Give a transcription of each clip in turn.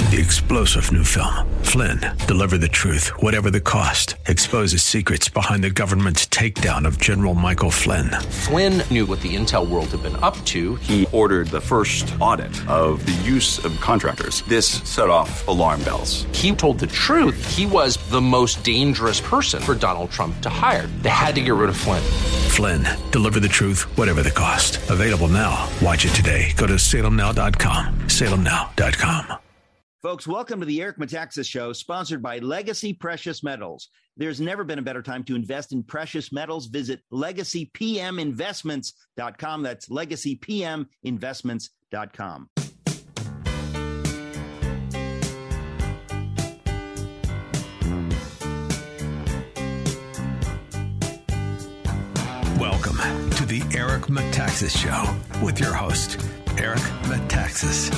The explosive new film, Flynn, deliver the truth, whatever the cost, exposes secrets behind the government's takedown of General Michael Flynn. Flynn knew what the intel world had been up to. He ordered the first audit of the use of contractors. This set off alarm bells. He told the truth. He was the most dangerous person for Donald Trump to hire. They had to get rid of Flynn. Flynn, deliver the truth, whatever the cost. Available now. Watch it today. Go to salemnow.com. salemnow.com. Folks, welcome to the Eric Metaxas Show, sponsored by Legacy Precious Metals. There's never been a better time to invest in precious metals. Visit LegacyPMInvestments.com. That's LegacyPMInvestments.com. Welcome to the Eric Metaxas Show with your host, Eric Metaxas.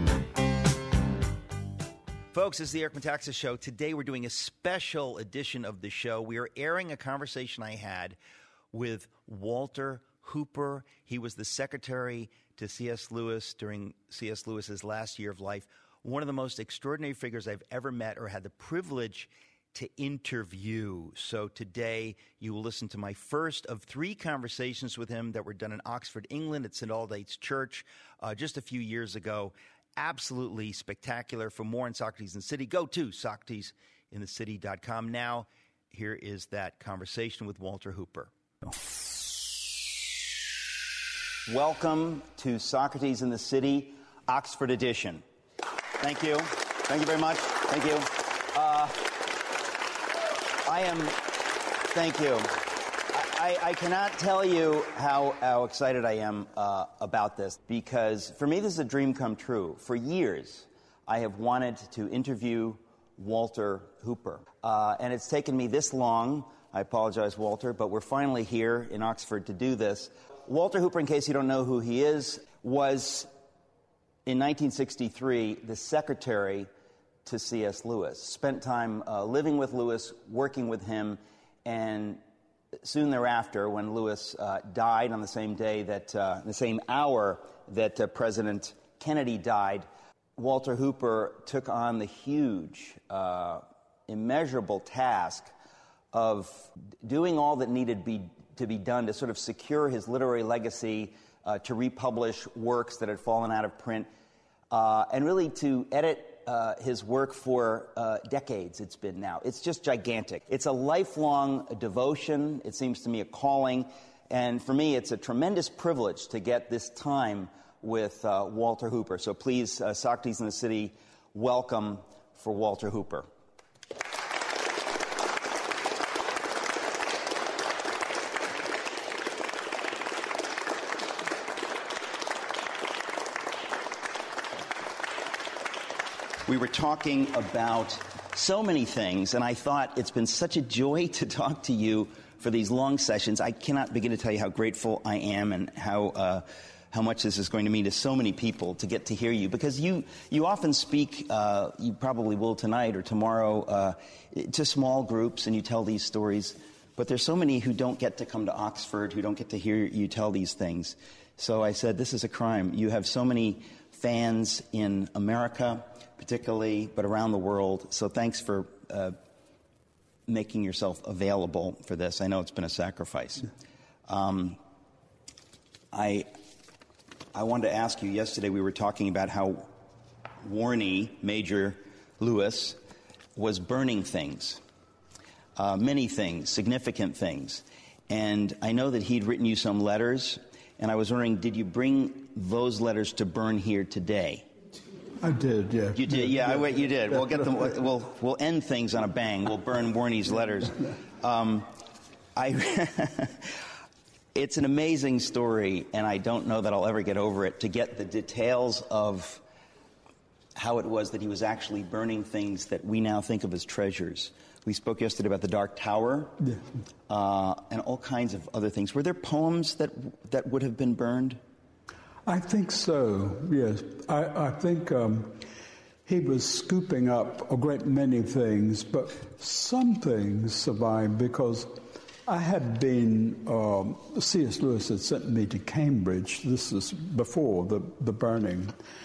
Folks, this is the Eric Metaxas Show. Today we're doing a special edition of the show. We are airing a conversation I had with Walter Hooper. He was the secretary to C.S. Lewis during C.S. Lewis's last year of life. One of the most extraordinary figures I've ever met or had the privilege to interview. So today you will listen to my first of 3 conversations with him that were done in Oxford, England at St. Aldate's Church just a few years ago. Absolutely spectacular. For more on Socrates in the City, go to SocratesInTheCity.com. Now, here is that conversation with Walter Hooper. Welcome to Socrates in the City, Oxford edition. Thank you. Thank you very much. Thank you. Thank you. I cannot tell you how excited I am about this, because for me this is a dream come true. For years, I have wanted to interview Walter Hooper, and it's taken me this long. I apologize, Walter, but we're finally here in Oxford to do this. Walter Hooper, in case you don't know who he is, was in 1963 the secretary to C.S. Lewis. Spent time living with Lewis, working with him, and soon thereafter, when Lewis died on the same day that, the same hour that President Kennedy died, Walter Hooper took on the huge, immeasurable task of doing all that needed to be done to sort of secure his literary legacy, to republish works that had fallen out of print, and really to edit his work for decades. It's been now. It's just gigantic. It's a lifelong devotion. It seems to me a calling. And for me, it's a tremendous privilege to get this time with Walter Hooper. So please, Socrates in the City, welcome for Walter Hooper. We were talking about so many things, and I thought it's been such a joy to talk to you for these long sessions. I cannot begin to tell you how grateful I am and how much this is going to mean to so many people to get to hear you, because you often speak, you probably will tonight or tomorrow, to small groups, and you tell these stories. But there's so many who don't get to come to Oxford, who don't get to hear you tell these things. So I said, this is a crime. You have so many fans in America, particularly, but around the world. So thanks for making yourself available for this. I know it's been a sacrifice. I wanted to ask you, yesterday we were talking about how Warnie, Major Lewis, was burning things, many things, significant things. And I know that he'd written you some letters, and I was wondering, did you bring those letters to burn here today? I did, yeah. You did, yeah. You did. We'll get them. We'll end things on a bang. We'll burn Warnie's letters. It's an amazing story, and I don't know that I'll ever get over it. To get the details of how it was that he was actually burning things that we now think of as treasures. We spoke yesterday about the Dark Tower, yeah. And all kinds of other things. Were there poems that would have been burned? I think so, yes. I think he was scooping up a great many things, but some things survived because I had been, C.S. Lewis had sent me to Cambridge. This is before the burning.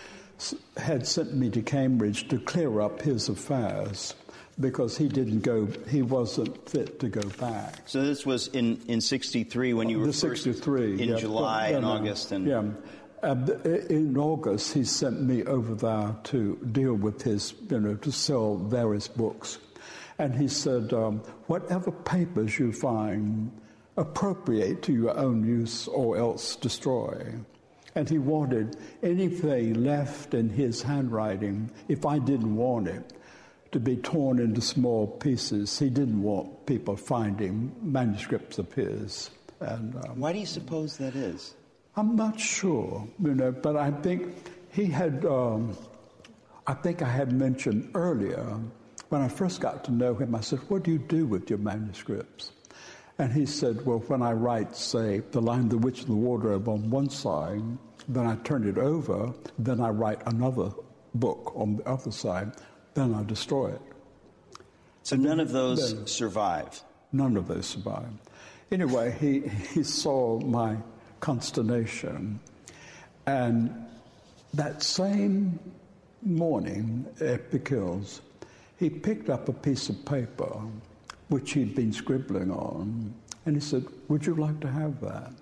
had sent me to Cambridge to clear up his affairs because he wasn't fit to go back. So this was in 63 when you were first 63, in July and August. And in August, he sent me over there to deal with his, to sell various books. And he said, whatever papers you find, appropriate to your own use or else destroy. And he wanted anything left in his handwriting, if I didn't want it, to be torn into small pieces. He didn't want people finding manuscripts of his. And why do you suppose that is? I'm not sure, but I think he had, I think I had mentioned earlier, when I first got to know him, I said, what do you do with your manuscripts? And he said, well, when I write, say, The Lion, the Witch, and the Wardrobe on one side, then I turn it over, then I write another book on the other side, then I destroy it. So none of those survive? None of those survive. Anyway, he saw my consternation, and that same morning at Pickles, he picked up a piece of paper which he'd been scribbling on, and he said, would you like to have that?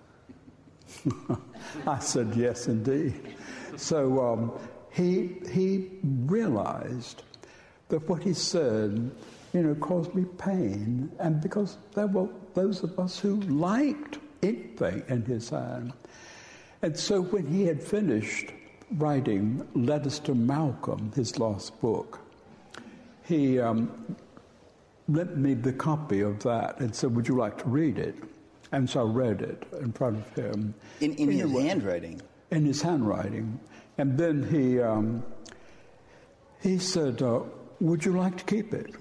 I said, yes, indeed. So he realized that what he said, caused me pain, and because there were those of us who liked anything in his hand. And so when he had finished writing Letters to Malcolm, his last book, he lent me the copy of that and said, would you like to read it? And so I read it in front of him. In his handwriting? In his handwriting. And then he said, would you like to keep it?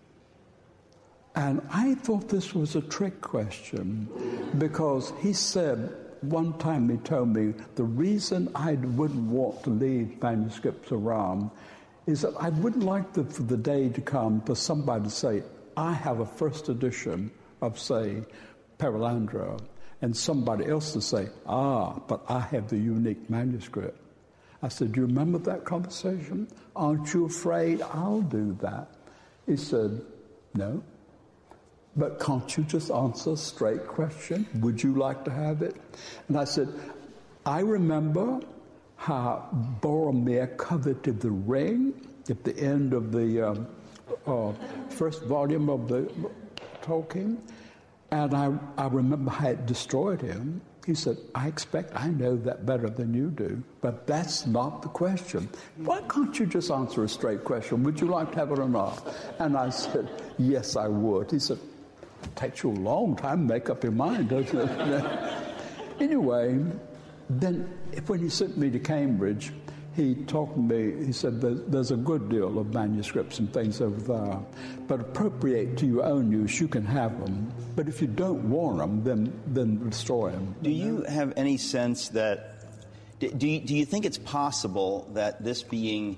And I thought this was a trick question because he said, one time he told me, the reason I wouldn't want to leave manuscripts around is that I wouldn't like for the day to come for somebody to say, I have a first edition of, say, Perelandra, and somebody else to say, but I have the unique manuscript. I said, do you remember that conversation? Aren't you afraid I'll do that? He said, no. But can't you just answer a straight question? Would you like to have it? And I said, I remember how Boromir coveted the ring at the end of the first volume of the Tolkien. And I remember how it destroyed him. He said, I know that better than you do, but that's not the question. Why can't you just answer a straight question? Would you like to have it or not? And I said, yes, I would. He said, it takes you a long time to make up your mind, doesn't it? Anyway, then when he sent me to Cambridge, he talked to me, he said, there's a good deal of manuscripts and things over there, but appropriate to your own use, you can have them. But if you don't want them, then destroy them. Do you have any sense that, do you think it's possible that this being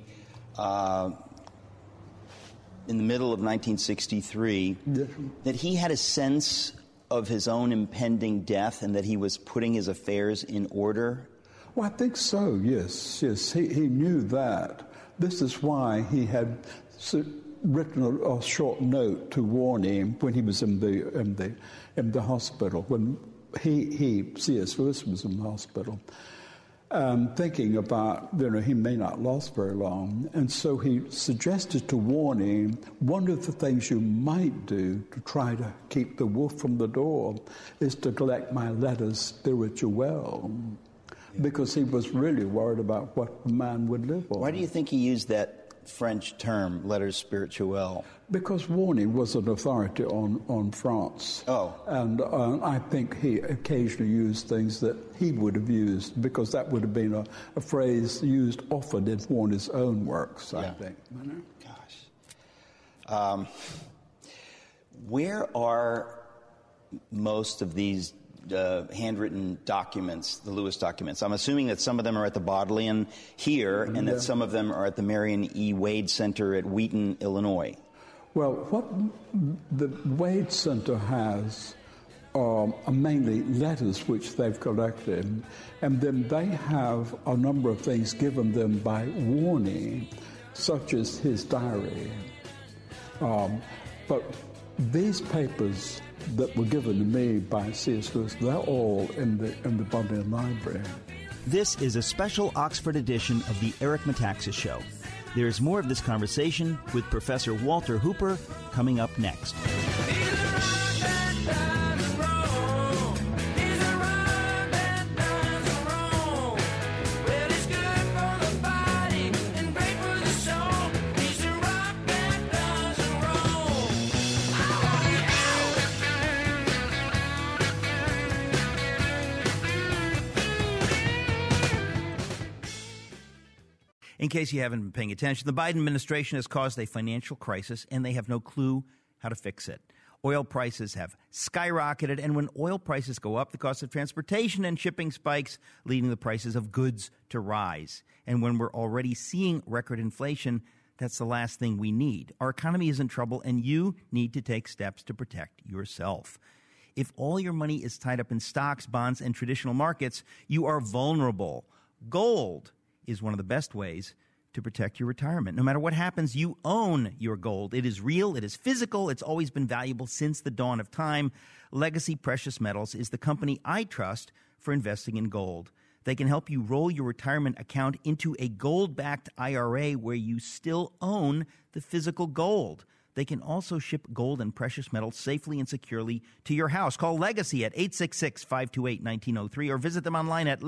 in the middle of 1963, that he had a sense of his own impending death and that he was putting his affairs in order? Well, I think so, yes. He knew that. This is why he had written a short note to warn him when he was in the hospital, when C.S. Lewis was in the hospital, thinking about, he may not last very long. And so he suggested to warn him, one of the things you might do to try to keep the wolf from the door is to collect my letters spirituelle. Because he was really worried about what the man would live on. Why do you think he used that French term, letters spirituelle? Because Warning was an authority on France. Oh. And I think he occasionally used things that he would have used, because that would have been a phrase used often in Warner's own works, I think. Gosh. Where are most of these handwritten documents, the Lewis documents? I'm assuming that some of them are at the Bodleian here, and that some of them are at the Marion E. Wade Center at Wheaton, Illinois. Well, what the Wade Center has mainly letters which they've collected, and then they have a number of things given them by Warney, such as his diary. But these papers that were given to me by C.S. Lewis, they're all in the Bodleian Library. This is a special Oxford edition of the Eric Metaxas Show. There's more of this conversation with Professor Walter Hooper coming up next. In case you haven't been paying attention, the Biden administration has caused a financial crisis, and they have no clue how to fix it. Oil prices have skyrocketed, and when oil prices go up, the cost of transportation and shipping spikes, leading the prices of goods to rise. And when we're already seeing record inflation, that's the last thing we need. Our economy is in trouble, and you need to take steps to protect yourself. If all your money is tied up in stocks, bonds, and traditional markets, you are vulnerable. Gold is one of the best ways to protect your retirement. No matter what happens, you own your gold. It is real. It is physical. It's always been valuable since the dawn of time. Legacy Precious Metals is the company I trust for investing in gold. They can help you roll your retirement account into a gold-backed IRA where you still own the physical gold. They can also ship gold and precious metals safely and securely to your house. Call Legacy at 866-528-1903 or visit them online at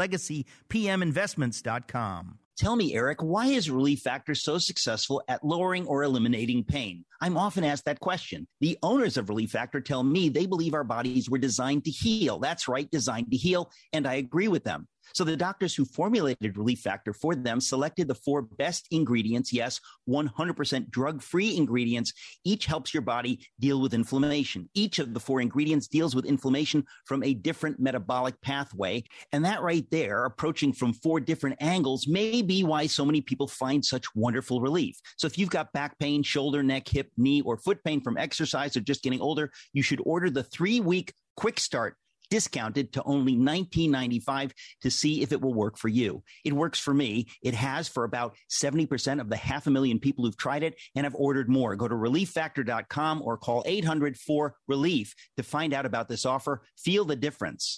legacypminvestments.com. Tell me, Eric, why is Relief Factor so successful at lowering or eliminating pain? I'm often asked that question. The owners of Relief Factor tell me they believe our bodies were designed to heal. That's right, designed to heal, and I agree with them. So the doctors who formulated Relief Factor for them selected the 4 best ingredients, yes, 100% drug-free ingredients. Each helps your body deal with inflammation. Each of the 4 ingredients deals with inflammation from a different metabolic pathway. And that right there, approaching from 4 different angles, may be why so many people find such wonderful relief. So if you've got back pain, shoulder, neck, hip, knee, or foot pain from exercise or just getting older, you should order the 3-week Quick Start, discounted to only $19.95 to see if it will work for you. It works for me. It has for about 70% of the 500,000 people who've tried it and have ordered more. Go to ReliefFactor.com or call 800-4-RELIEF to find out about this offer. Feel the difference.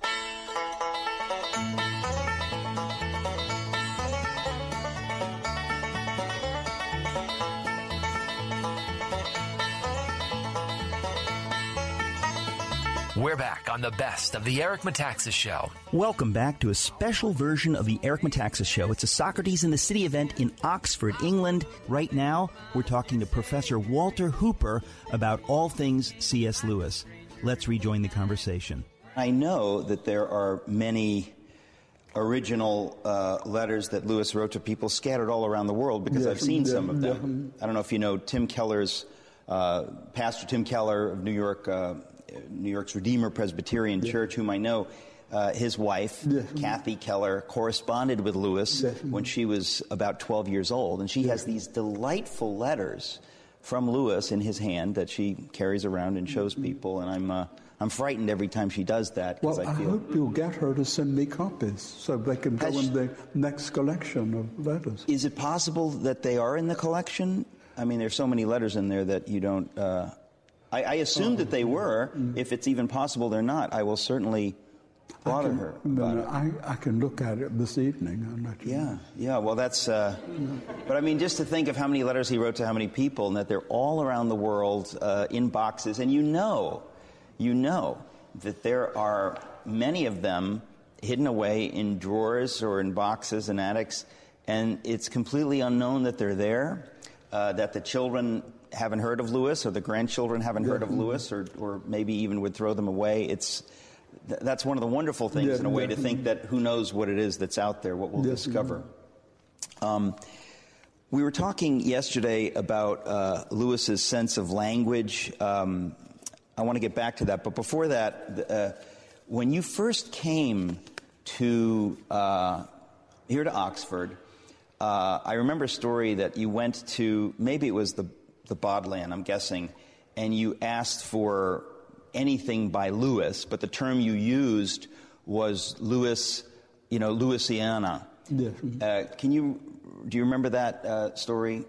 We're back on the best of the Eric Metaxas Show. Welcome back to a special version of the Eric Metaxas Show. It's a Socrates in the City event in Oxford, England. Right now, we're talking to Professor Walter Hooper about all things C.S. Lewis. Let's rejoin the conversation. I know that there are many original letters that Lewis wrote to people scattered all around the world because I've seen some of them. I don't know if you know Tim Keller's, Pastor Tim Keller of New York's Redeemer Presbyterian Church, whom I know. His wife, Kathy Keller, corresponded with Lewis when she was about 12 years old, and she has these delightful letters from Lewis in his hand that she carries around and shows people, and I'm frightened every time she does that. Well, I hope you'll get her to send me copies so they can go in the next collection of letters. Is it possible that they are in the collection? I mean, there's so many letters in there that you don't... I assume that they were. If it's even possible they're not, I will certainly bother her about it. I can look at it this evening. I'll let you know. Yeah. Well, that's... But I mean, just to think of how many letters he wrote to how many people, and that they're all around the world in boxes, and you know that there are many of them hidden away in drawers or in boxes and attics, and it's completely unknown that they're there, that the children haven't heard of Lewis, or the grandchildren haven't heard of Lewis, or maybe even would throw them away. That's one of the wonderful things in a way, to think that who knows what it is that's out there, what we'll discover. We were talking yesterday about Lewis's sense of language. I want to get back to that, but before that, when you first came to here to Oxford, I remember a story that you went to, maybe it was the Bodleian, I'm guessing, and you asked for anything by Louis, but the term you used was Louisiana. Yes. Do you remember that story?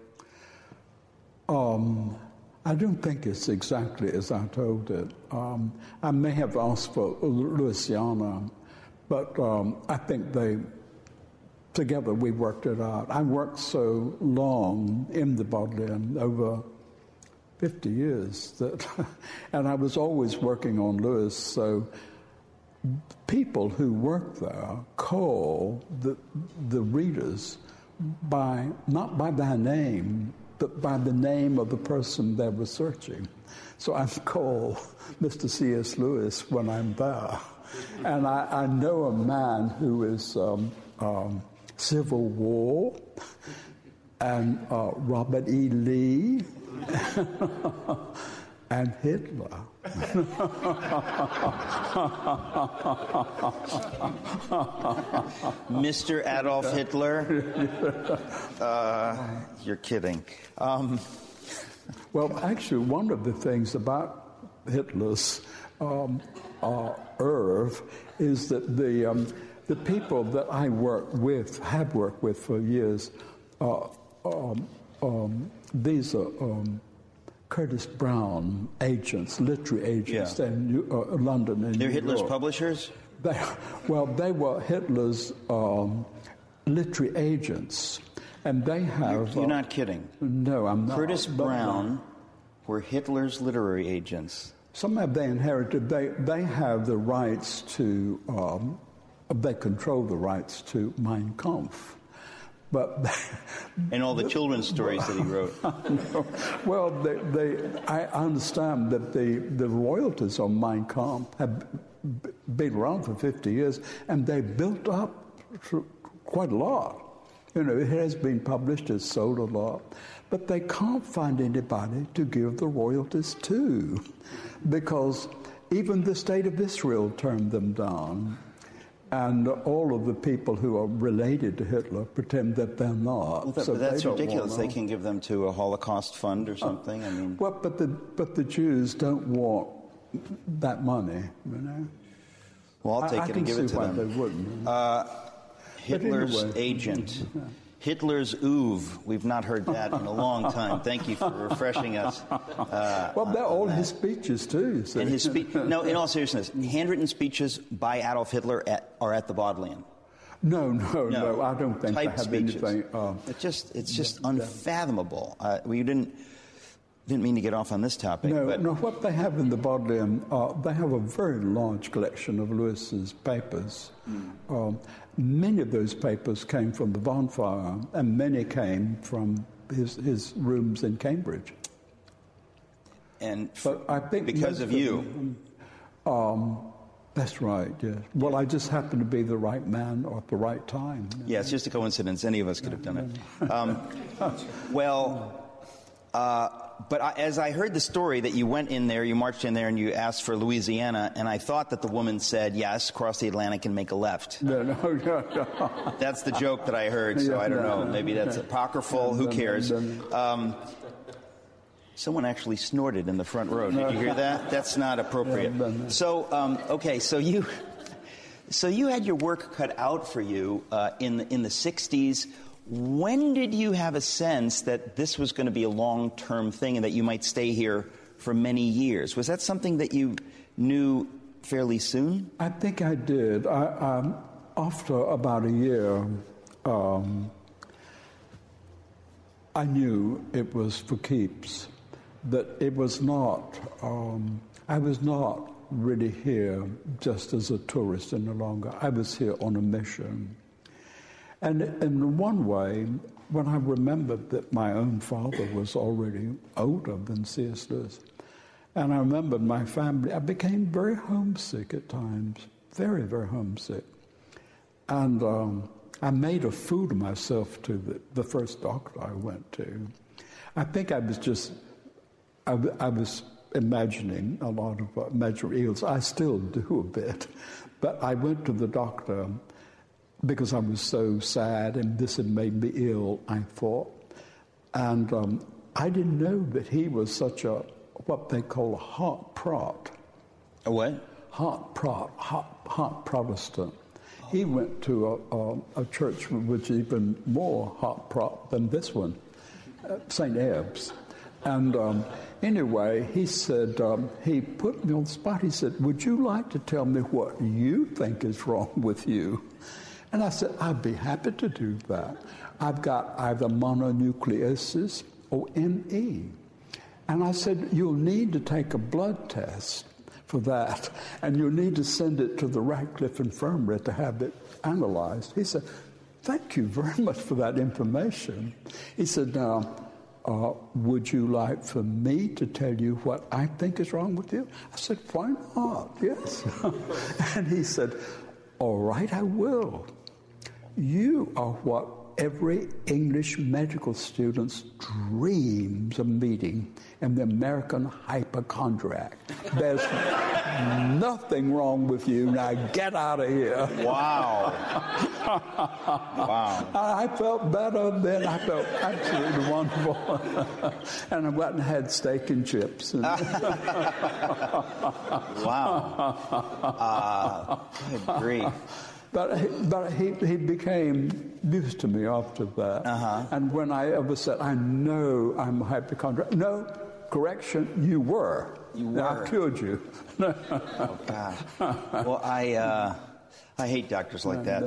I don't think it's exactly as I told it. I may have asked for Louisiana, but I think together we worked it out. I worked so long in the Bodleian, over 50 years, and I was always working on Louis, so people who work there call the readers not by their name, but by the name of the person they're researching. So I call Mr. C.S. Lewis when I'm there. And I know a man who is Civil War and Robert E. Lee and Hitler. Mr. Adolf Hitler? You're kidding. Well, actually, one of the things about Hitler's Irv is that the people that I have worked with for years, these are Curtis Brown agents, literary agents in London and They're New Hitler's York. publishers? They were Hitler's literary agents, and they have... You're not kidding. No, I'm not. Curtis Brown were Hitler's literary agents. Somehow they inherited, they have the rights to, they control the rights to Mein Kampf. But and all the children's stories that he wrote. Well, I understand that the royalties on Mein Kampf have been around for 50 years, and they built up quite a lot. You know, it has been published, it's sold a lot, but they can't find anybody to give the royalties to, because even the State of Israel turned them down. And all of the people who are related to Hitler pretend that they're not. Well, but that's ridiculous. They can give them to a Holocaust fund or something. I mean, well, but the Jews don't want that money, you know. Well, I'll take it and give it to them. They wouldn't. Hitler's agent. Hitler's oeuvre. We've not heard that in a long time. Thank you for refreshing us. Well, they're all his speeches, too. So. And his no, in all seriousness, handwritten speeches by Adolf Hitler are at the Bodleian. No, I don't think Typed they have speeches. anything. It's just unfathomable. We didn't mean to get off on this topic. No, what they have in the Bodleian, they have a very large collection of Lewis's papers. Many of those papers came from the bonfire, and many came from his rooms in Cambridge. And I think because of you. That's right, yes. Well, I just happened to be the right man at the right time. Yeah, it's just a coincidence. Any of us could have done it. But as I heard the story that you went in there, you marched in there and you asked for Louisiana, and I thought that the woman said, yes, cross the Atlantic and make a left. No. That's the joke that I heard, so I don't know. Maybe that's apocryphal. Who cares? Someone actually snorted in the front row. Did you hear that? That's not appropriate. So, okay, so you had your work cut out for you in the 60s. When did you have a sense that this was going to be a long-term thing and that you might stay here for many years? Was that something that you knew fairly soon? I think I did. After about a year, I knew it was for keeps, that it was not, I was not really here just as a tourist any longer. I was here on a mission. And in one way, when I remembered that my own father was already older than C.S. Lewis, and I remembered my family, I became very homesick at times, very, very homesick. And I made a fool of myself to the first doctor I went to. I think I was imagining a lot of imaginary ills. I still do a bit. But I went to the doctor because I was so sad, and this had made me ill, I thought. And I didn't know that he was such what they call a heart prot. A what? Hot Protestant. He went to a church which is even more hot prop than this one, St. Ebb's. And anyway, he said, he put me on the spot. He said, would you like to tell me what you think is wrong with you? And I said, I'd be happy to do that. I've got either mononucleosis or ME. And I said, you'll need to take a blood test for that, and you'll need to send it to the Radcliffe Infirmary to have it analyzed. He said, thank you very much for that information. He said, now, would you like for me to tell you what I think is wrong with you? I said, why not? Yes. And he said, all right, I will. You are what every English medical student's dreams of meeting in the American hypochondriac. There's nothing wrong with you. Now get out of here. Wow. Wow. I felt better then. I felt absolutely wonderful. And I went and had steak and chips. And Wow. Good grief. But he became used to me after that. And when I ever said, I know I'm a hypochondriac, no, correction, you were. You were. I cured you. Oh, gosh. Well, I hate doctors like that.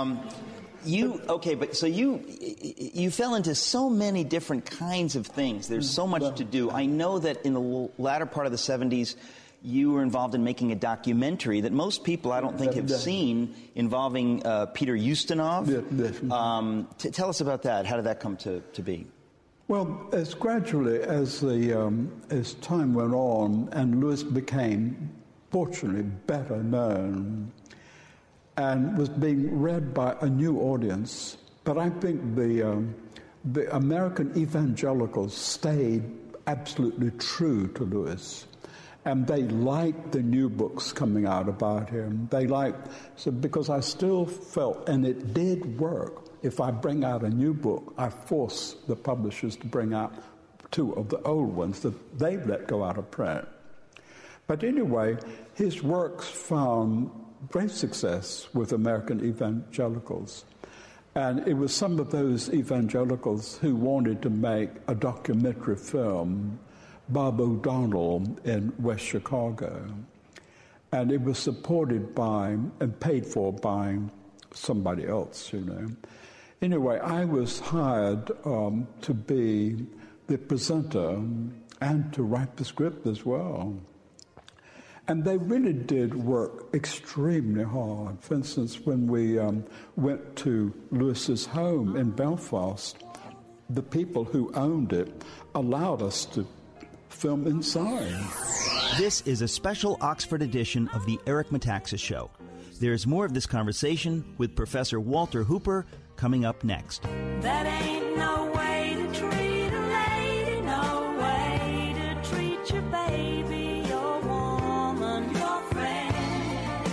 You fell into so many different kinds of things. There's so much to do. I know that in the latter part of the 70s, you were involved in making a documentary that most people, I don't think, have seen, involving Peter Ustinov. Tell us about that. How did that come to be? Well, as gradually as time went on, and Louis became, fortunately, better known, and was being read by a new audience. But I think the American evangelicals stayed absolutely true to Louis. And they liked the new books coming out about him. Because I still felt, and it did work, if I bring out a new book, I force the publishers to bring out 2 of the old ones that they've let go out of print. But anyway, his works found great success with American evangelicals. And it was some of those evangelicals who wanted to make a documentary film, Bob O'Donnell in West Chicago. And it was supported by and paid for by somebody else, you know. Anyway, I was hired to be the presenter and to write the script as well. And they really did work extremely hard. For instance, when we went to Lewis's home in Belfast, the people who owned it allowed us to film inside. This is a special Oxford edition of the Eric Metaxas Show. There's more of this conversation with Professor Walter Hooper coming up next. That ain't no way to treat a lady, no way to treat your baby, your woman, your friend.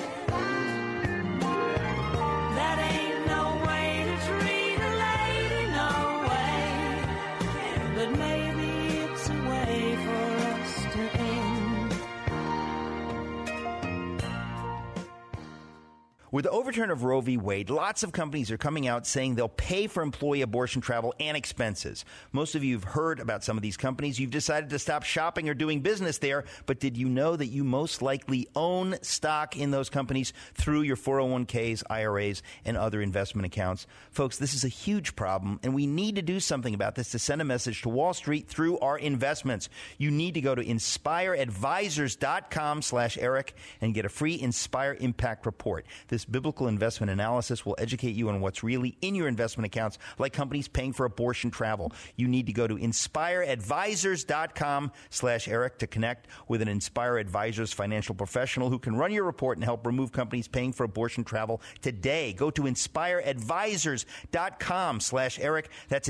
That ain't no way to treat a lady, no way. But maybe it's a way for us to end. With the overturn of Roe v. Wade, lots of companies are coming out saying they'll pay for employee abortion travel and expenses. Most of you have heard about some of these companies. You've decided to stop shopping or doing business there, but did you know that you most likely own stock in those companies through your 401ks, IRAs, and other investment accounts? Folks, this is a huge problem, and we need to do something about this to send a message to Wall Street through our investments. You need to go to inspireadvisors.com/Eric and get a free Inspire Impact Report. This biblical investment analysis will educate you on what's really in your investment accounts, like companies paying for abortion travel. You need to go to inspireadvisors.com/Eric to connect with an Inspire Advisors financial professional who can run your report and help remove companies paying for abortion travel today. Go to inspireadvisors.com/Eric. That's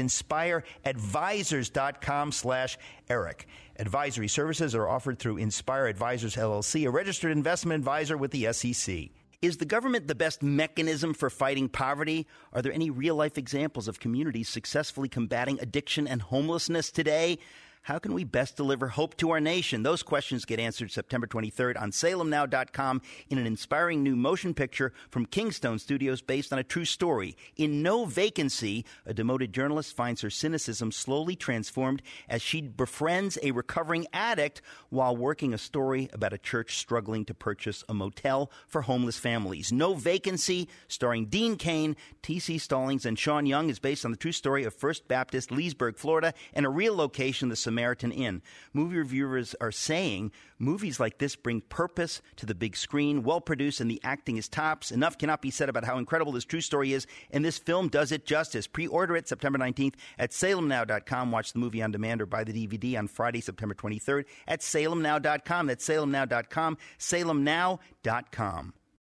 inspireadvisors.com/Eric. Advisory services are offered through Inspire Advisors, LLC, a registered investment advisor with the SEC. Is the government the best mechanism for fighting poverty? Are there any real-life examples of communities successfully combating addiction and homelessness today? How can we best deliver hope to our nation? Those questions get answered September 23rd on SalemNow.com in an inspiring new motion picture from Kingstone Studios based on a true story. In No Vacancy, a demoted journalist finds her cynicism slowly transformed as she befriends a recovering addict while working a story about a church struggling to purchase a motel for homeless families. No Vacancy, starring Dean Cain, T.C. Stallings, and Sean Young, is based on the true story of First Baptist Leesburg, Florida, and a real location, the Samaritan Inn. Movie reviewers are saying movies like this bring purpose to the big screen, well-produced, and the acting is tops. Enough cannot be said about how incredible this true story is, and this film does it justice. Pre-order it September 19th at SalemNow.com. Watch the movie on demand or buy the DVD on Friday, September 23rd at SalemNow.com. That's SalemNow.com, SalemNow.com.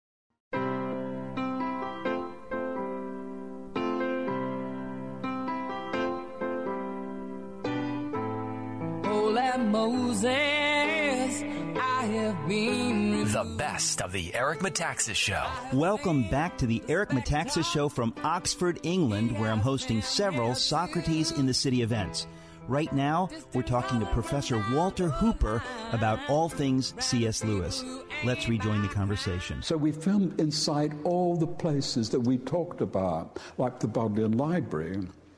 Moses, I have been. The best of the Eric Metaxas Show. Welcome back to the Eric Metaxas Show from Oxford, England, where I'm hosting several Socrates in the City events. Right now, we're talking to Professor Walter Hooper about all things C.S. Lewis. Let's rejoin the conversation. So we filmed inside all the places that we talked about, like the Bodleian Library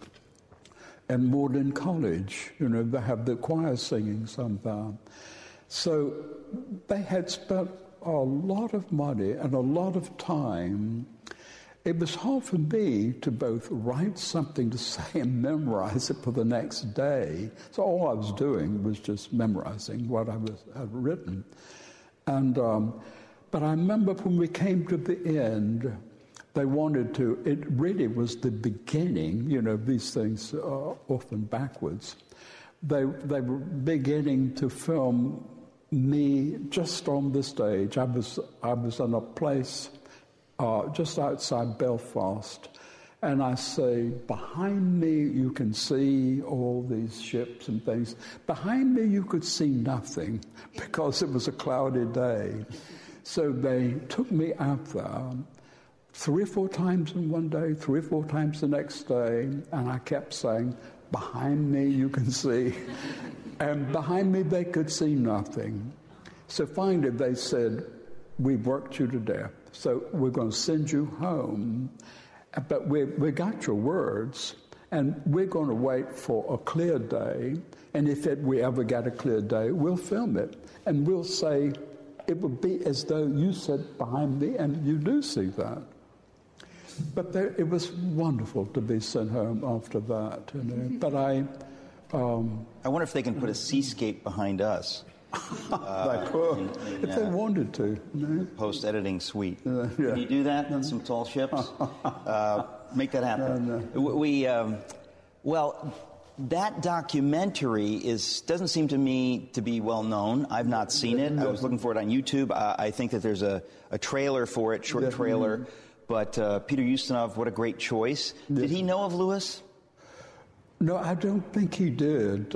and Magdalen College. You know, they have the choir singing sometimes. So they had spent a lot of money and a lot of time. It was hard for me to both write something to say and memorize it for the next day. So all I was doing was just memorizing what I had written. And but I remember when we came to the end, they wanted to, it really was the beginning, you know, these things are often backwards. They were beginning to film me just on the stage. I was in a place just outside Belfast, and I say, behind me you can see all these ships and things. Behind me you could see nothing because it was a cloudy day. So they took me out there 3 or 4 times in one day, 3 or 4 times the next day, and I kept saying, behind me you can see. And behind me they could see nothing. So finally they said, we've worked you to death, so we're going to send you home. But we got your words, and we're going to wait for a clear day, and if we ever get a clear day, we'll film it. And we'll say, it would be as though you said behind me, and you do see that. But it was wonderful to be sent home after that. You know? But I wonder if they can put a seascape behind us. They could, if they wanted to. You know? Post-editing suite. Yeah. Can you do that on some tall ships? Make that happen. No. Well, that documentary doesn't seem to me to be well known. I've not seen it. I was looking for it on YouTube. I think that there's a trailer for it, short trailer. But Peter Ustinov, what a great choice. Did he know of Lewis? No, I don't think he did.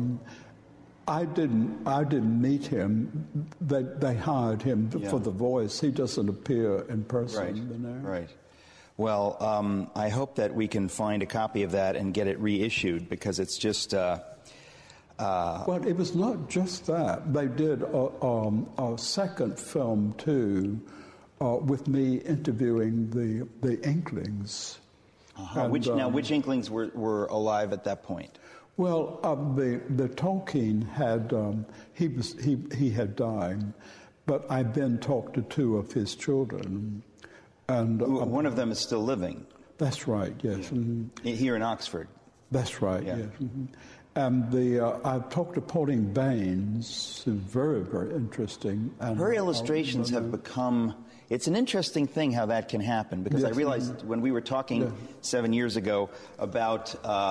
I didn't meet him. They hired him for the voice. He doesn't appear in person. Right. You know? Right. Well, I hope that we can find a copy of that and get it reissued, because it's just. Well, it was not just that. They did a second film too, with me interviewing the Inklings. And, which Inklings were alive at that point? Well, the Tolkien had he had died, but I then talked to 2 of his children, and one of them is still living. That's right. Yes, here in Oxford. That's right. Yeah. Yes, and I've talked to Pauline Baines, who's very, very interesting. And her illustrations have become. It's an interesting thing how that can happen, because I realized when we were talking 7 years ago about.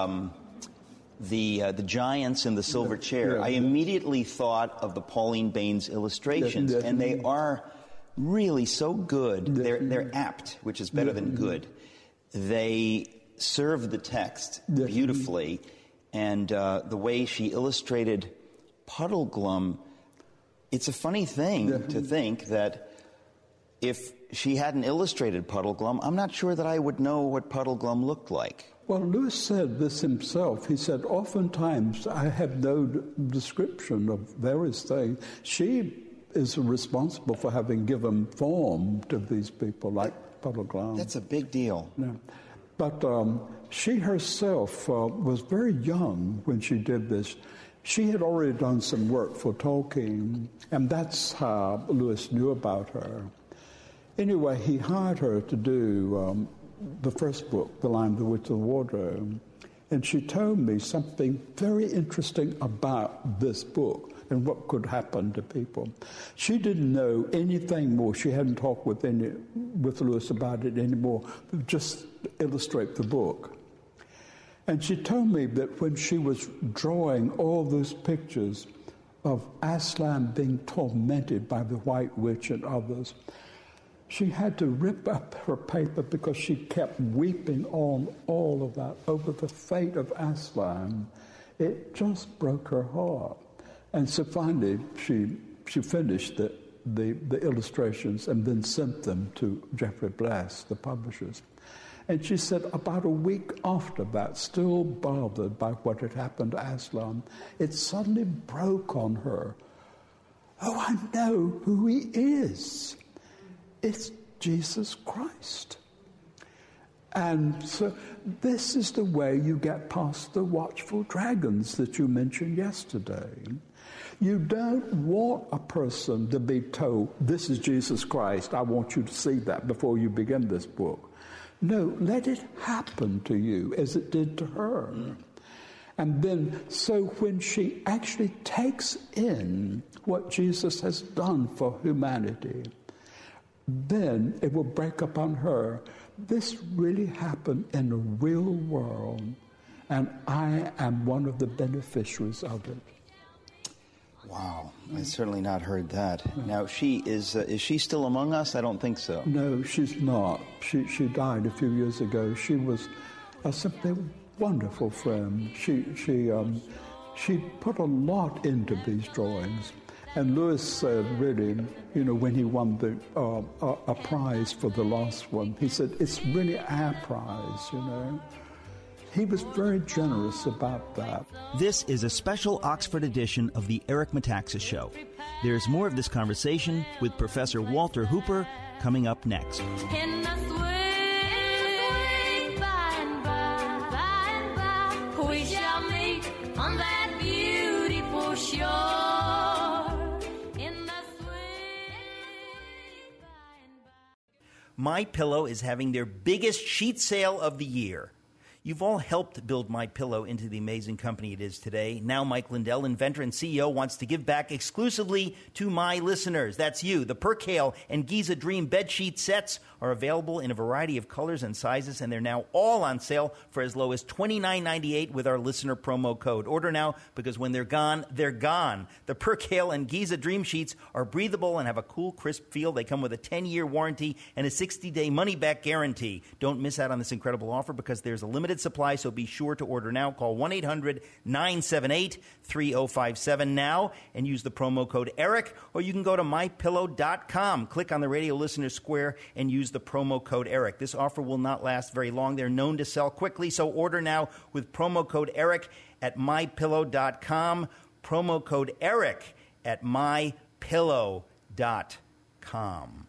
The giants in the silver chair, I immediately thought of the Pauline Baines illustrations, and they are really so good. They're apt, which is better than good. They serve the text beautifully, and the way she illustrated Puddleglum, it's a funny thing to think that if she hadn't illustrated Puddleglum, I'm not sure that I would know what Puddleglum looked like. Well, Lewis said this himself. He said, oftentimes I have no description of various things. She is responsible for having given form to these people like Puddleglum. That's a big deal. Yeah. But she herself was very young when she did this. She had already done some work for Tolkien, and that's how Lewis knew about her. Anyway, he hired her to do the first book, The Lion, the Witch, and the Wardrobe. And she told me something very interesting about this book and what could happen to people. She didn't know anything more. She hadn't talked with Lewis about it anymore, just illustrate the book. And she told me that when she was drawing all those pictures of Aslan being tormented by the White Witch and others, she had to rip up her paper because she kept weeping on all of that over the fate of Aslan. It just broke her heart. And so finally she finished the illustrations and then sent them to Jeffrey Bless, the publishers. And she said about a week after that, still bothered by what had happened to Aslan, it suddenly broke on her. Oh, I know who he is. It's Jesus Christ. And so this is the way you get past the watchful dragons that you mentioned yesterday. You don't want a person to be told, this is Jesus Christ, I want you to see that before you begin this book. No, let it happen to you as it did to her. And then, so when she actually takes in what Jesus has done for humanity, then it will break upon her. This really happened in the real world, and I am one of the beneficiaries of it. Wow, I've certainly not heard that. Now, is she still among us? I don't think so. No, she's not. She died a few years ago. She was a simply wonderful friend. She put a lot into these drawings. And Lewis said, really, when he won a prize for the last one, he said, it's really our prize, He was very generous about that. This is a special Oxford edition of the Eric Metaxas Show. There's more of this conversation with Professor Walter Hooper coming up next. In the sweet by and by, we shall meet on that beautiful shore. MyPillow is having their biggest sheet sale of the year. You've all helped build MyPillow into the amazing company it is today. Now Mike Lindell, inventor and CEO, wants to give back exclusively to my listeners. That's you. The Percale and Giza Dream bedsheet sets are available in a variety of colors and sizes, and they're now all on sale for as low as $29.98 with our listener promo code. Order now, because when they're gone, they're gone. The Percale and Giza Dream sheets are breathable and have a cool, crisp feel. They come with a 10-year warranty and a 60-day money-back guarantee. Don't miss out on this incredible offer, because there's a limited supply, so be sure to order now. Call 1-800-978-3057 now and use the promo code ERIC, or you can go to mypillow.com. Click on the radio listener square and use the promo code ERIC. This offer will not last very long. They're known to sell quickly, so order now with promo code ERIC at mypillow.com. Promo code ERIC at mypillow.com.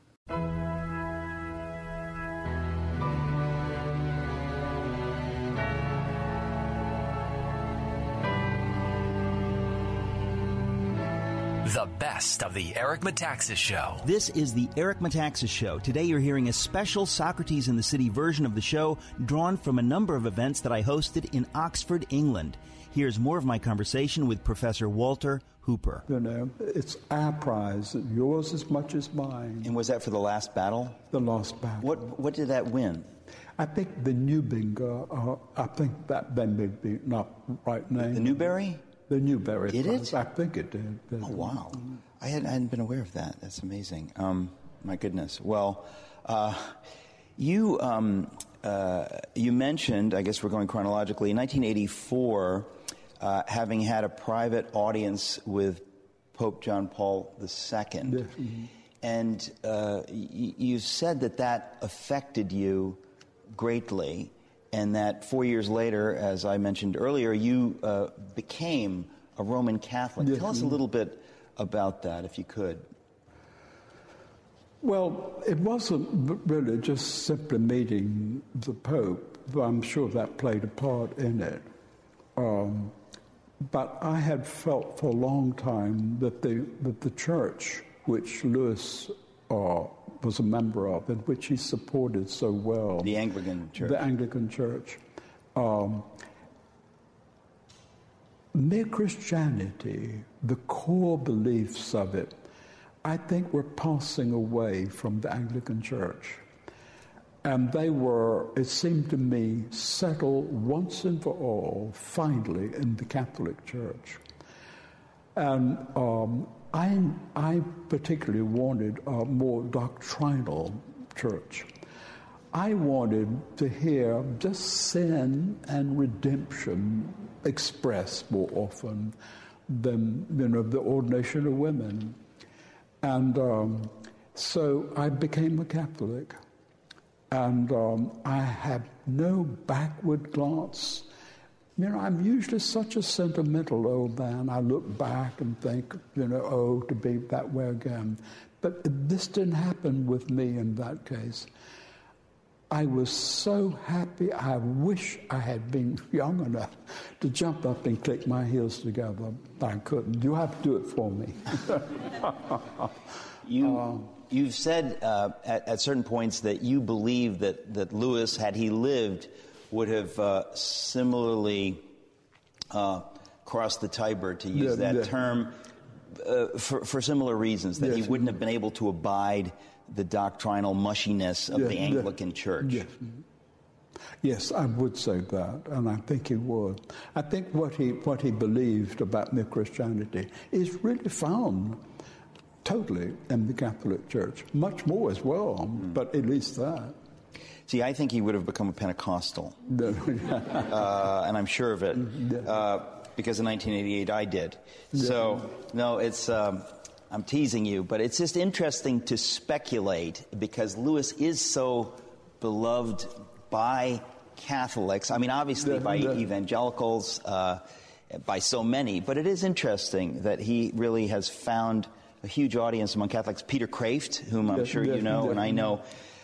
The best of the Eric Metaxas Show. This is the Eric Metaxas Show. Today you're hearing a special Socrates in the City version of the show drawn from a number of events that I hosted in Oxford, England. Here's more of my conversation with Professor Walter Hooper. It's our prize, yours as much as mine. And was that for the last battle? The last battle. What did that win? I think the Newbinger, I think that may be not right name. The Newbery? The Newbery Did prize. it? I think it did. Oh, wow. I hadn't been aware of that. That's amazing. My goodness. Well, you mentioned, I guess we're going chronologically, in 1984, having had a private audience with Pope John Paul II. Mm-hmm. And you said that affected you greatly. and that 4 years later, as I mentioned earlier, you became a Roman Catholic. Yes. Tell us a little bit about that, if you could. Well, it wasn't really just simply meeting the Pope, but I'm sure that played a part in it. But I had felt for a long time that the church, which Louis was a member of, and which he supported so well, The Anglican Church. The Anglican Church. Mere Christianity, the core beliefs of it, I think were passing away from the Anglican Church. And they were, it seemed to me, settled once and for all, finally, in the Catholic Church. And I particularly wanted a more doctrinal church. I wanted to hear just sin and redemption expressed more often than, the ordination of women. And so I became a Catholic. And I had no backward glance. I'm usually such a sentimental old man. I look back and think, to be that way again. But this didn't happen with me in that case. I was so happy. I wish I had been young enough to jump up and click my heels together. I couldn't. You have to do it for me. You've said at certain points that you believe that Louis, had he lived, would have similarly crossed the Tiber, to use that term, for similar reasons, that he wouldn't have been able to abide the doctrinal mushiness of the Anglican Church. Yes, I would say that, and I think he would. I think what he believed about mere Christianity is really found totally in the Catholic Church. Much more as well, but at least that. See, I think he would have become a Pentecostal, and I'm sure of it, because in 1988 I did. So, no, it's... I'm teasing you, but it's just interesting to speculate, because Louis is so beloved by Catholics. I mean, obviously by evangelicals, by so many, but it is interesting that he really has found a huge audience among Catholics. Peter Kraft, whom I'm sure you know, and I know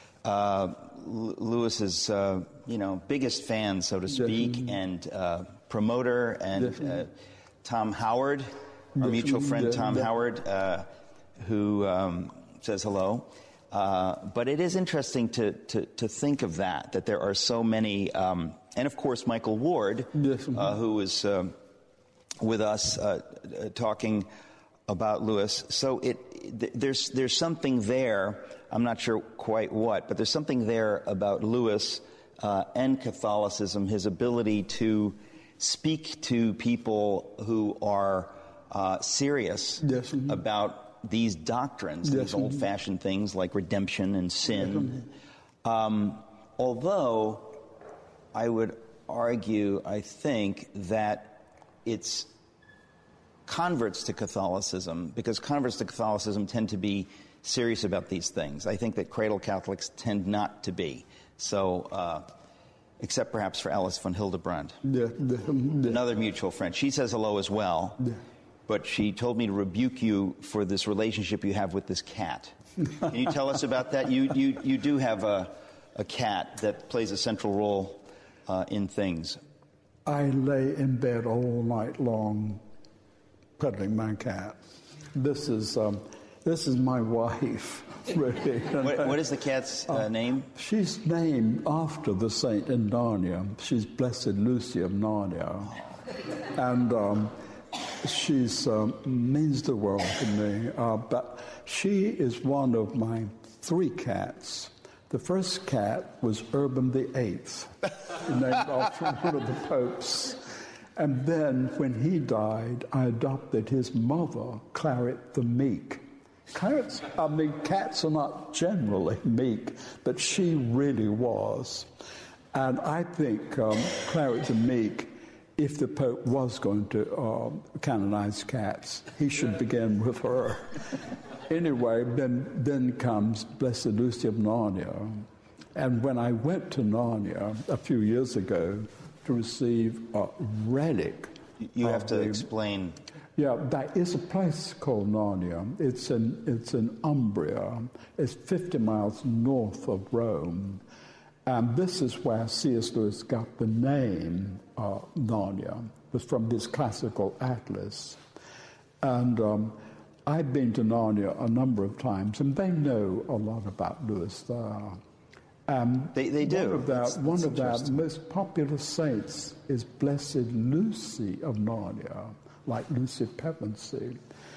Louis's biggest fan, so to speak, and promoter, and Tom Howard, our mutual friend Tom Howard, who says hello. But it is interesting to think of that there are so many, and of course Michael Ward, who was with us talking about Louis. So there's something there. I'm not sure quite what, but there's something there about Louis and Catholicism, his ability to speak to people who are serious about these doctrines, these old-fashioned things like redemption and sin. Although I would argue, I think, that it's converts to Catholicism, because converts to Catholicism tend to be serious about these things. I think that cradle Catholics tend not to be. So, except perhaps for Alice von Hildebrand, another mutual friend. She says hello as well. But she told me to rebuke you for this relationship you have with this cat. Can you tell us about that? You do have a cat that plays a central role in things. I lay in bed all night long cuddling my cat. This is my wife, really. What is the cat's name? She's named after the saint in Narnia. She's Blessed Lucy of Narnia. And she's means the world to me. But she is one of my 3 cats. The first cat was Urban VIII, named after one of the popes. And then when he died, I adopted his mother, Claret the Meek. Cats are not generally meek, but she really was. And I think Claret the Meek, if the Pope was going to canonize cats, he should begin with her. Anyway, then comes Blessed Lucy of Narnia. And when I went to Narnia a few years ago to receive a relic... You have to explain... Yeah, there is a place called Narnia. It's in Umbria. It's 50 miles north of Rome. And this is where C.S. Lewis got the name Narnia. It was from his classical atlas. And I've been to Narnia a number of times, and they know a lot about Lewis there. They do. One of their most popular saints is Blessed Lucy of Narnia, like Lucy Pevensey.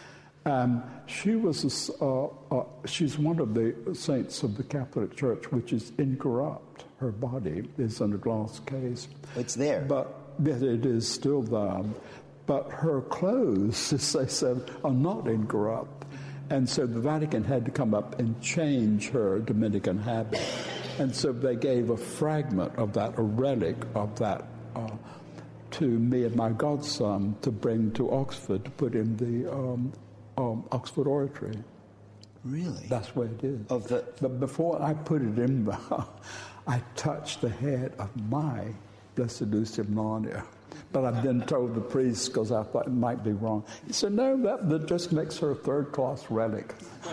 She's one of the saints of the Catholic Church, which is incorrupt. Her body is in a glass case. It's there. But it is still there. But her clothes, as they said, are not incorrupt. And so the Vatican had to come up and change her Dominican habit. And so they gave a fragment of that, a relic of that, to me and my godson to bring to Oxford to put in the Oxford Oratory. Really? That's where it is. But before I put it in there, I touched the head of my Blessed Lucy of Narnia. But I've then told the priest, because I thought it might be wrong. He said, no, that just makes her a third-class relic.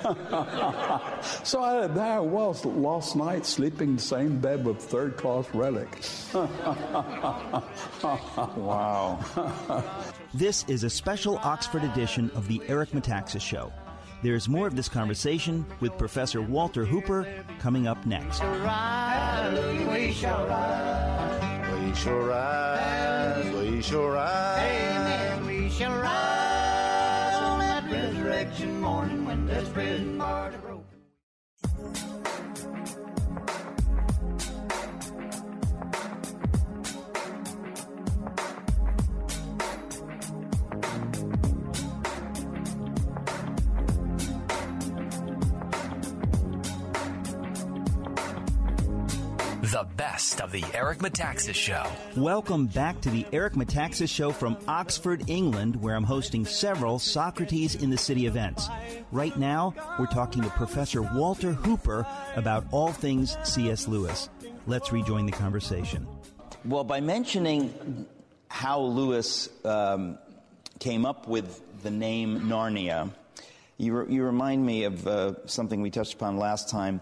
So there I was last night, sleeping in the same bed with third-class relic. Wow. This is a special Oxford edition of the Eric Metaxas Show. There's more of this conversation with Professor Walter Hooper coming up next. We shall rise. We shall rise. We shall rise. Amen. We shall rise on that resurrection morning when death's prison bars are broken. The best of the Eric Metaxas Show. Welcome back to the Eric Metaxas Show from Oxford, England, where I'm hosting several Socrates in the City events. Right now, we're talking to Professor Walter Hooper about all things C.S. Lewis. Let's rejoin the conversation. Well, by mentioning how Lewis came up with the name Narnia, you remind me of something we touched upon last time.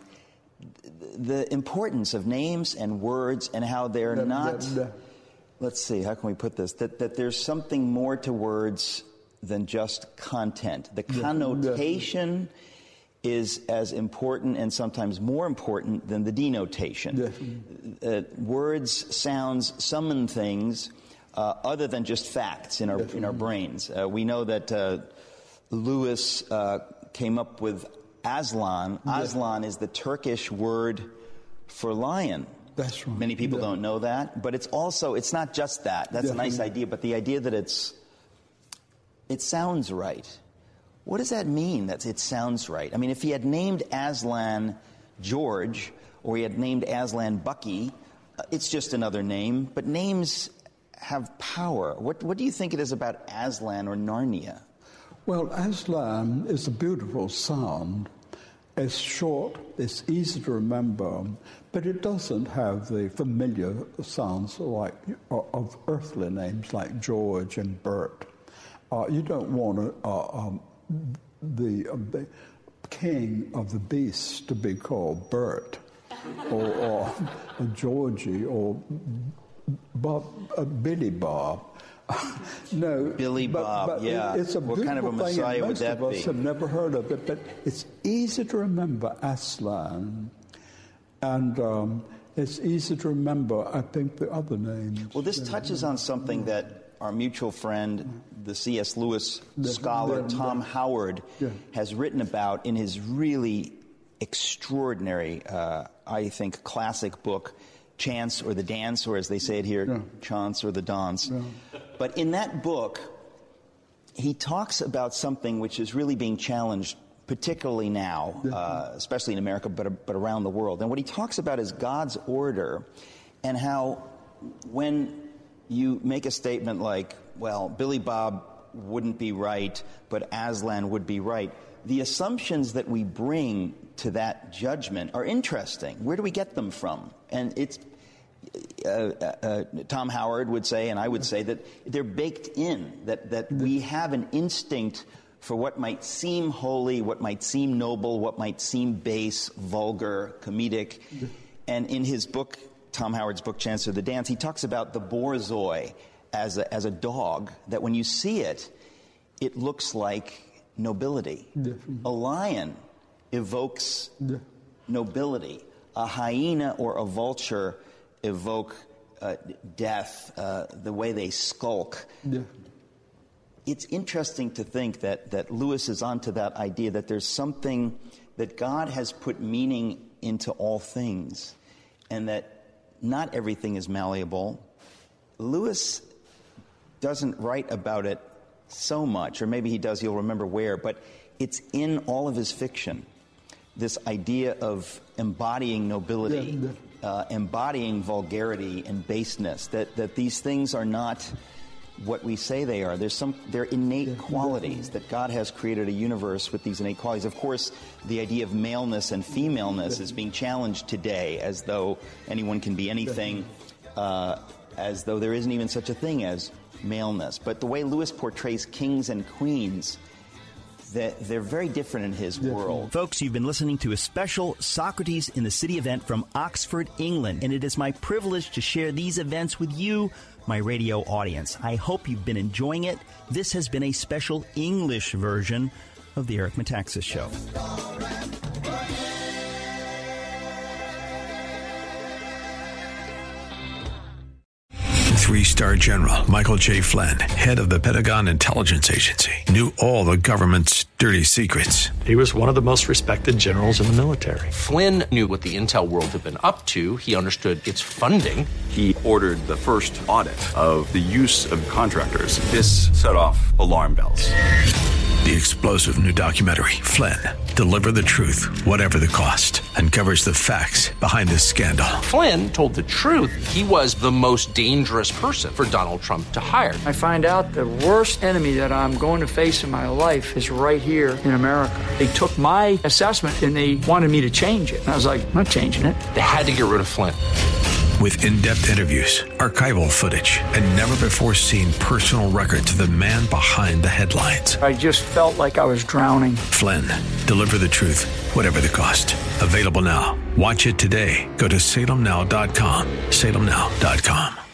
The importance of names and words and how they're not, let's see, how can we put this? That there's something more to words than just content. The connotation is as important and sometimes more important than the denotation. Words, sounds, summon things other than just facts in our brains. We know that Lewis came up with Aslan. Aslan is the Turkish word for lion. That's right. Many people don't know that, but it's not just that. That's a nice idea, but the idea that it sounds right. What does that mean, that it sounds right? I mean, if he had named Aslan George, or he had named Aslan Bucky, it's just another name, but names have power. What do you think it is about Aslan or Narnia? Well, Aslan is a beautiful sound. It's short, it's easy to remember, but it doesn't have the familiar sounds like of earthly names like George and Bert. You don't want the king of the beasts to be called Bert or Georgie or Billy Bob. No, Billy Bob, but yeah. It's a what kind of a Messiah would that be? Most of us have never heard of it, but it's easy to remember Aslan, and it's easy to remember, I think, the other names. Well, this touches on something that our mutual friend, the C.S. Lewis scholar Tom Howard, has written about in his really extraordinary, I think, classic book, Chance or the Dance, or as they say it here, Chance or the Dance. But in that book, he talks about something which is really being challenged, particularly now, especially in America, but around the world. And what he talks about is God's order, and how when you make a statement like, well, Billy Bob wouldn't be right, but Aslan would be right. The assumptions that we bring to that judgment are interesting. Where do we get them from? And it's Tom Howard would say, and I would say, that they're baked in, that we have an instinct for what might seem holy, what might seem noble, what might seem base, vulgar, comedic. And in his book, Tom Howard's book, Chancellor of the Dance, he talks about the borzoi as a dog, that when you see it, it looks like nobility. A lion evokes nobility. A hyena or a vulture evoke death, the way they skulk. It's interesting to think that Lewis is onto that idea that there's something, that God has put meaning into all things, and that not everything is malleable. Lewis doesn't write about it so much, or maybe he does, you'll remember where, but it's in all of his fiction. This idea of embodying nobility, embodying vulgarity and baseness, that these things are not what we say they are. They're innate qualities, that God has created a universe with these innate qualities. Of course, the idea of maleness and femaleness is being challenged today, as though anyone can be anything, as though there isn't even such a thing as maleness. But the way Lewis portrays kings and queens, they're very different in his world. Folks, you've been listening to a special Socrates in the City event from Oxford, England, and it is my privilege to share these events with you, my radio audience. I hope you've been enjoying it. This has been a special English version of the Eric Metaxas Show. Three-star General Michael J. Flynn, head of the Pentagon Intelligence Agency, knew all the government's dirty secrets. He was one of the most respected generals in the military. Flynn knew what the intel world had been up to. He understood its funding. He ordered the first audit of the use of contractors. This set off alarm bells. The explosive new documentary, Flynn, Deliver the Truth, Whatever the Cost, uncovers the facts behind this scandal. Flynn told the truth. He was the most dangerous person for Donald Trump to hire. I find out the worst enemy that I'm going to face in my life is right here in America. They took my assessment and they wanted me to change it. And I was like, I'm not changing it. They had to get rid of Flynn. With in-depth interviews, archival footage, and never-before-seen personal records of the man behind the headlines. I just felt like I was drowning. Flynn, Deliver the Truth, Whatever the Cost. Available now. Watch it today. Go to salemnow.com. salemnow.com.